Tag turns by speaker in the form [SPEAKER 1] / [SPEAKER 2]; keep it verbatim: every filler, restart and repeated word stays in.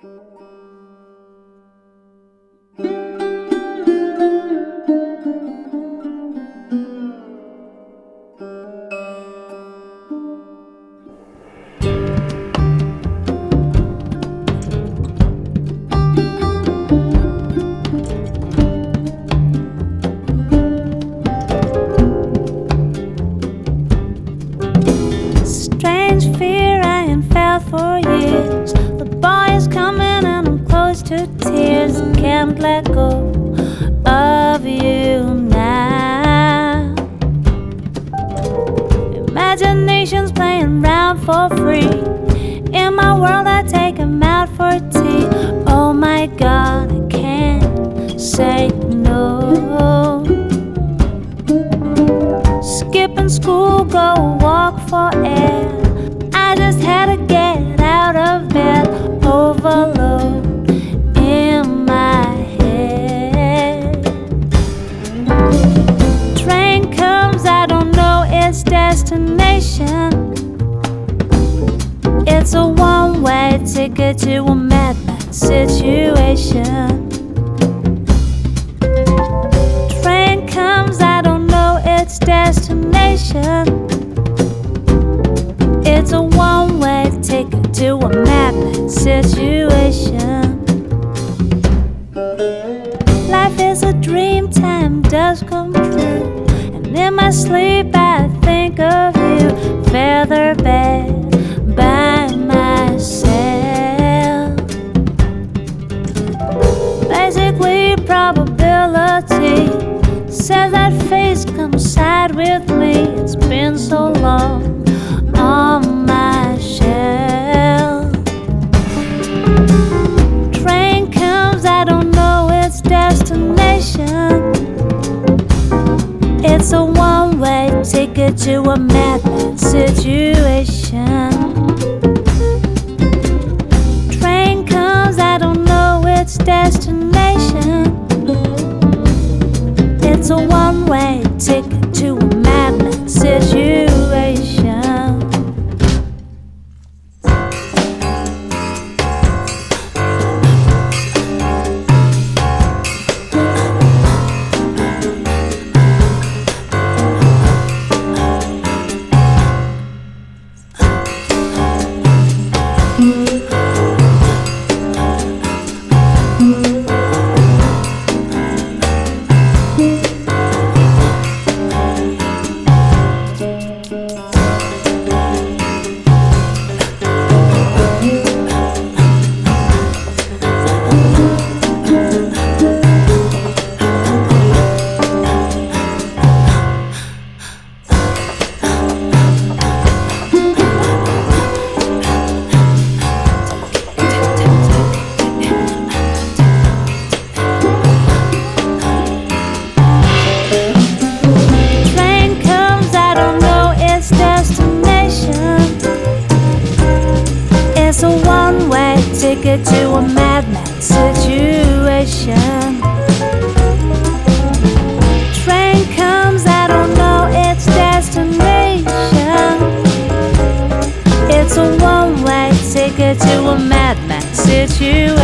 [SPEAKER 1] Strange fear I ain't felt for years. The boy is coming and I'm close to tears. Can't let go of you now. Imagination's playing round for free. In my world I take him out for tea. Oh my God, I can't say no. Skipping school, go walk for air. I just had to get out of bed. Overload in my head. Train comes, I don't know its destination. It's a one-way ticket to a madman situation. Train comes, I don't know its destination. It's a one-way ticket to a madman situation. Life is a dream, time does come true. And in my sleep I think of you, feather bed by myself. Basically probability says that face comes side with me. It's been so long on my shelf. Train comes, I don't know its destination. It's a one-way ticket to a madman situation. Train comes, I don't know its destination. It's a one-way ticket to a madman situation. It's a one-way ticket to a madman situation. Train comes, I don't know its destination. It's a one-way ticket to a madman situation.